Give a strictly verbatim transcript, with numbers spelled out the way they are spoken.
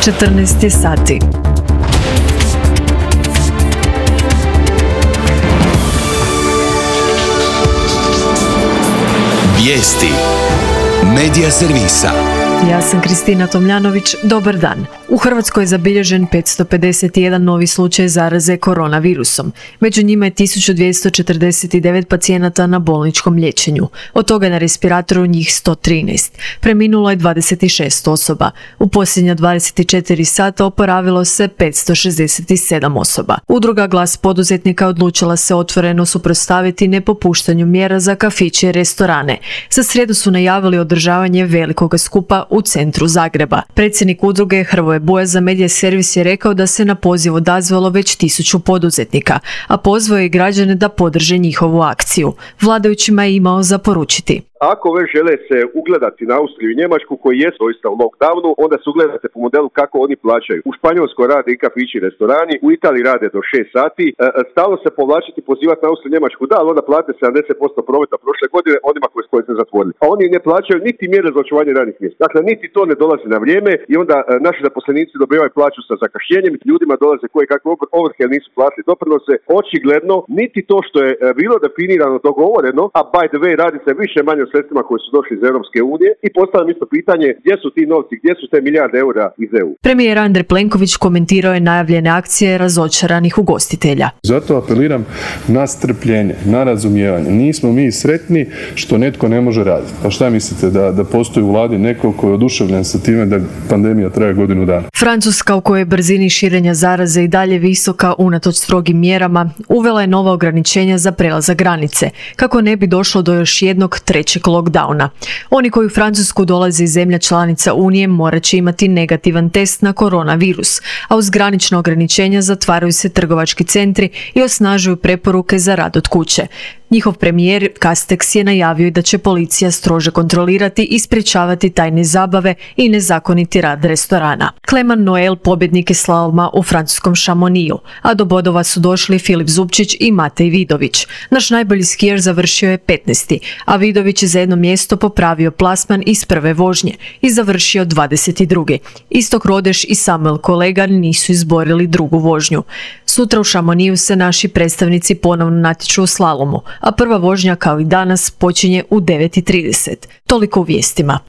četrnaest je sati. Vijesti Medija servisa. Ja sam Kristina Tomljanović, dobar dan. U Hrvatskoj je zabilježen petsto pedeset jedan novi slučaj zaraze koronavirusom. Među njima je tisuću dvjesto četrdeset devet pacijenata na bolničkom liječenju. Od toga je na respiratoru njih sto trinaest. Preminulo je dvadeset šest osoba. U posljednja dvadeset četiri sata oporavilo se petsto šezdeset sedam osoba. Udruga Glas poduzetnika odlučila se otvoreno suprotstaviti nepopuštanju mjera za kafiće i restorane. Za srijedu su najavili održavanje velikog skupa u centru Zagreba. Predsjednik udruge Hrvoje Buja za Medija servis je rekao da se na poziv odazvalo već tisuću poduzetnika, a pozvao je i građane da podrže njihovu akciju. Vladajućima je imao za poručiti: ako već žele se ugledati na Austriju i Njemačku koji jesu doista u lockdownu, onda se ugledate po modelu kako oni plaćaju. U Španjolskoj rade i kafići i restorani, u Italiji rade do šest sati. E, stalno se povlačiti, pozivati na Austriju i Njemačku, da, ali onda plate sedamdeset posto prometa prošle godine onima koji, koji se zatvorili. A oni ne plaćaju niti mjere za očuvanje radnih mjesta. Dakle, niti to ne dolazi na vrijeme i onda e, naši zaposlenici dobivaju plaću sa zakašnjenjem, ljudima dolaze koje kakve ovrhe jer nisu platili doprinose. Očigledno, niti to što je e, bilo definirano, dogovoreno, a by the way radi se više manje sredstvima koji su došli iz Europske unije i postavljam isto pitanje gdje su ti novci, gdje su te milijarde eura iz E U. Premijer Andrej Plenković komentirao je najavljene akcije razočaranih ugostitelja. Zato apeliram na strpljenje, na razumijevanje. Nismo mi sretni što netko ne može raditi. Pa šta mislite, da, da postoji u vladi neko koji je oduševljen sa time da pandemija traje godinu dana? Francuska, u kojoj je brzini širenja zaraze i dalje visoka unatoč strogim mjerama, uvela je nova ograničenja za prelazak granice, kako ne bi došlo do još jednog trećeg lockdowna. Oni koji u Francusku dolaze iz zemlja članica Unije morat će imati negativan test na koronavirus, a uz granična ograničenja zatvaraju se trgovački centri i osnažuju preporuke za rad od kuće. Njihov premijer Castex je najavio i da će policija strože kontrolirati i sprječavati tajne zabave i nezakoniti rad restorana. Clement Noel pobjednik je slaloma u francuskom Chamonixu, a do bodova su došli Filip Zupčić i Matej Vidović. Naš najbolji skijer završio je petnaesti, a Vidović je za jedno mjesto popravio plasman iz prve vožnje i završio dvadeset drugi. Istok Rodeš i Samuel Kolegar nisu izborili drugu vožnju. Sutra u Chamonixu se naši predstavnici ponovno natječu u slalomu, a prva vožnja kao i danas počinje u devet i trideset. Toliko u vijestima.